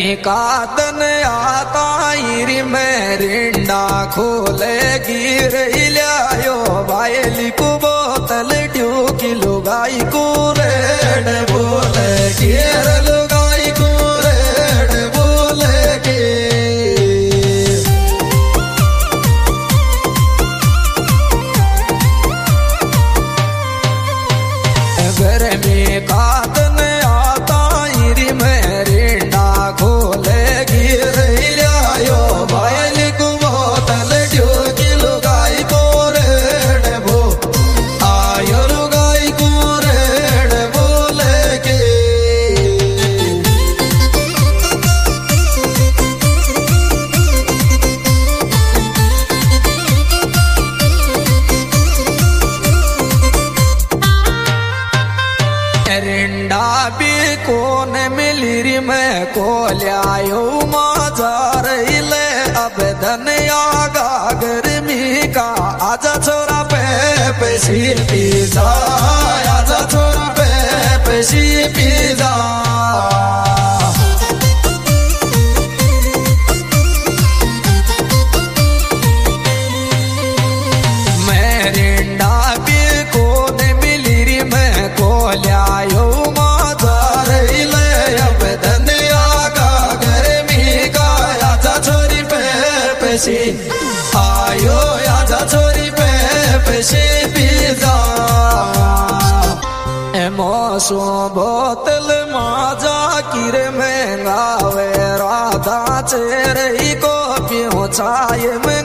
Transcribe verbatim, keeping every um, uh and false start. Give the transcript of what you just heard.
में कादन आता ईरी में रिंडा खोले गिर लियायो बायली को बोतल ट्यू की लुगाई को रेड बोले गिर लुगाई को रेड बोले के घर में कादन आता ईरी में रिंडा खोले गिर लियायो बायली को बोतल ट्यू की लुगाई को रेड बो आयो लुगाई को रेड बोले के रिंडा भी कोन मिली री मैं को लियायो माजार ले अब धनिया गागर मी का आजा छोरा पे पैसी पिज़्ज़ा आजा छोरा पे पैसी पिज़्ज़ा मैं रिंडा भी कोन मिली री मैं को लियायो माजार ले अब धनिया गागर मी का आजा छोरी पे पैसी आयो आजा छोरी पे पैसी पिज़्ज़ा मौसो बोतल माजा किरे महंगा वे राधा चेहरे को पियो चाय में